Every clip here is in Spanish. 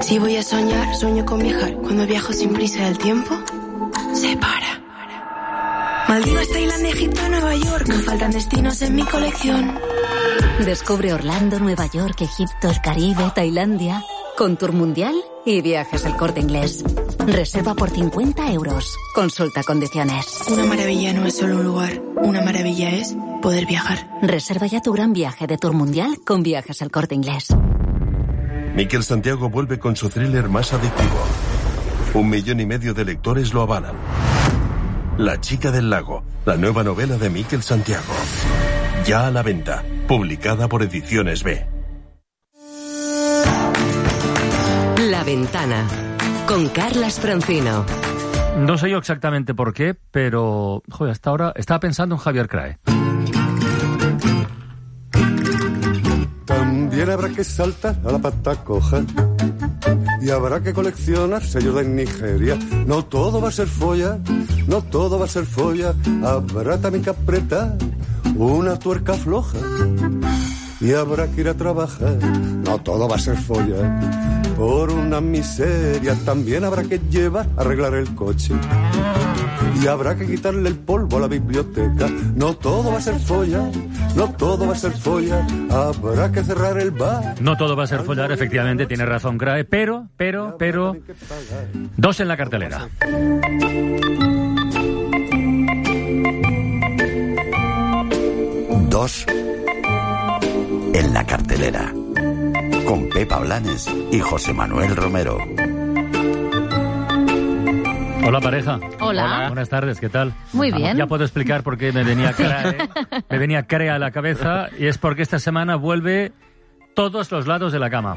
Si voy a soñar, sueño con viajar. Cuando viajo sin prisa, el tiempo se para. Maldivas, Tailandia, Egipto, Nueva York. Me faltan destinos en mi colección. Descubre Orlando, Nueva York, Egipto, el Caribe, Tailandia, con Tour Mundial y Viajes El Corte Inglés. Reserva por 50 euros. Consulta condiciones. Una maravilla no es solo un lugar. Una maravilla es poder viajar. Reserva ya tu gran viaje de Tour Mundial con Viajes El Corte Inglés. Miquel Santiago vuelve con su thriller más adictivo. 1,5 millones de lectores lo avalan. La chica del lago, la nueva novela de Miquel Santiago. Ya a la venta, publicada por Ediciones B. La Ventana, con Carlas Francino. No sé yo exactamente por qué, pero joder, hasta ahora estaba pensando en Javier Crae. También habrá que saltar a la pata coja y habrá que coleccionar sellos de Nigeria. No todo va a ser folla, no todo va a ser folla. Habrá también que apretar una tuerca floja y habrá que ir a trabajar. No todo va a ser folla por una miseria. También habrá que llevar a arreglar el coche y habrá que quitarle el polvo a la biblioteca. No todo va a ser folla, no todo va a ser folla. Habrá que cerrar el bar. No todo va a ser follar, efectivamente, tiene razón Crae, pero, dos en la cartelera. Dos en la cartelera, con Pepa Blanes y José Manuel Romero. Hola, pareja. Hola. Buenas tardes, ¿qué tal? Muy bien. Ya puedo explicar por qué me venía Crae a la cabeza, y es porque esta semana vuelve Todos los lados de la cama.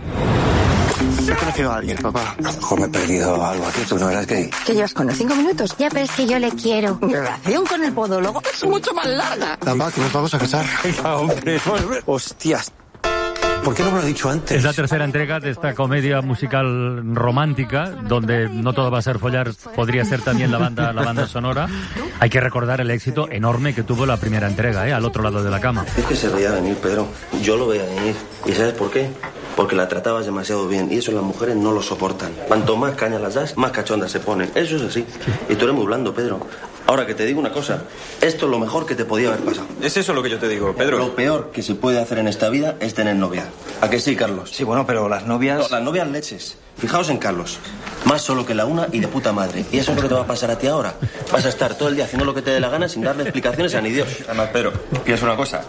He conocido a alguien, papá. A lo mejor me he perdido algo aquí. ¿Tú no eras gay? ¿Qué llevas con él? 5 minutos. Ya, pero es que yo le quiero. Mi relación con el podólogo es mucho más larga. Dama, que nos vamos a casar. Venga, hombre. Hostias. ¿Por qué no me lo has dicho antes? Es la tercera entrega de esta comedia musical romántica, donde no todo va a ser follar, podría ser también la banda sonora. Hay que recordar el éxito enorme que tuvo la primera entrega, Al otro lado de la cama. Es que se veía venir, Pedro. Yo lo veía venir. ¿Y sabes por qué? Porque la tratabas demasiado bien, y eso las mujeres no lo soportan. Cuanto más caña las das, más cachondas se ponen. Eso es así. Y tú eres muy blando, Pedro. Ahora, que te digo una cosa, esto es lo mejor que te podía haber pasado. Es eso lo que yo te digo, Pedro. Lo peor que se puede hacer en esta vida es tener novia. ¿A que sí, Carlos? Sí, bueno, pero las novias... No, las novias leches. Fijaos en Carlos. Más solo que la una y de puta madre. Y eso es lo que te va a pasar a ti ahora. Vas a estar todo el día haciendo lo que te dé la gana sin darle explicaciones a ni Dios. Además, Pedro, piensa una cosa.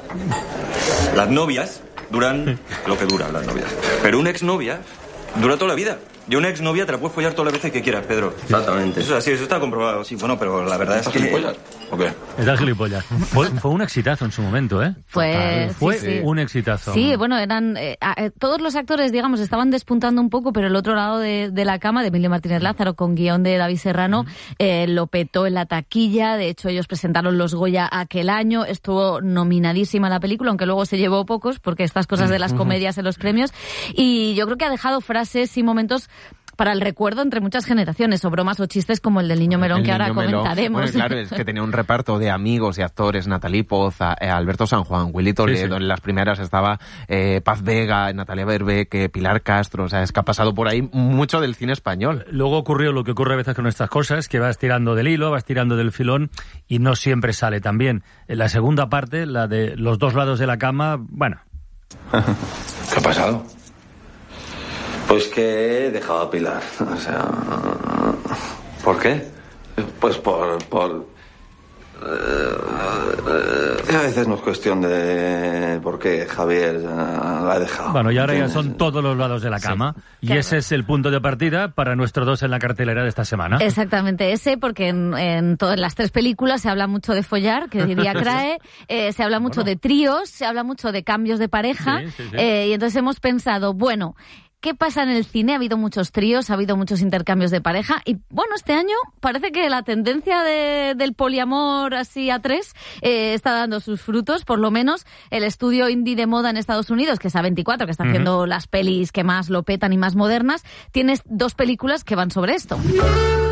Las novias duran lo que duran las novias. Pero una exnovia dura toda la vida. Y una exnovia te la puedes follar todas las veces que quieras, Pedro. Exactamente. Eso es así, eso está comprobado. Sí, bueno, pero la verdad es que... ¿Gilipollas? ¿O qué? Estás gilipollas. Fue un exitazo en su momento, Fue sí. Un exitazo. Sí, bueno, eran... todos los actores, digamos, estaban despuntando un poco, pero el otro lado de la cama, de Emilio Martínez Lázaro, con guión de David Serrano, lo petó en la taquilla. De hecho, ellos presentaron los Goya aquel año. Estuvo nominadísima la película, aunque luego se llevó pocos, porque estas cosas de las comedias en los premios. Y yo creo que ha dejado frases y momentos para el recuerdo entre muchas generaciones, o bromas o chistes como el del Niño Melón, que ahora comentaremos. Bueno, claro, es que tenía un reparto de amigos y actores: Natalie Poz, Alberto San Juan, Willy Toledo. Sí. En las primeras estaba Paz Vega, Natalia Berbeque, Pilar Castro. O sea, es que ha pasado por ahí mucho del cine español. Luego ocurrió lo que ocurre a veces con estas cosas, que vas tirando del hilo, vas tirando del filón, y no siempre sale tan bien. En la segunda parte, la de los dos lados de la cama, bueno. ¿Qué ha pasado? Pues que he dejado a Pilar. O sea... ¿Por qué? Pues por... a veces no es cuestión de por qué Javier la ha dejado. Bueno, y ahora ya son todos los lados de la cama. Sí. Y claro, ese es el punto de partida para nuestro dos en la cartelera de esta semana. Exactamente ese, porque en todas las tres películas se habla mucho de follar, que diría Crae, se habla mucho de tríos, se habla mucho de cambios de pareja, sí. Y entonces hemos pensado, bueno, ¿qué pasa en el cine? Ha habido muchos tríos, ha habido muchos intercambios de pareja y, bueno, este año parece que la tendencia del poliamor así a tres está dando sus frutos. Por lo menos el estudio indie de moda en Estados Unidos, que es A24, que está haciendo las pelis que más lo petan y más modernas, tiene 2 películas que van sobre esto.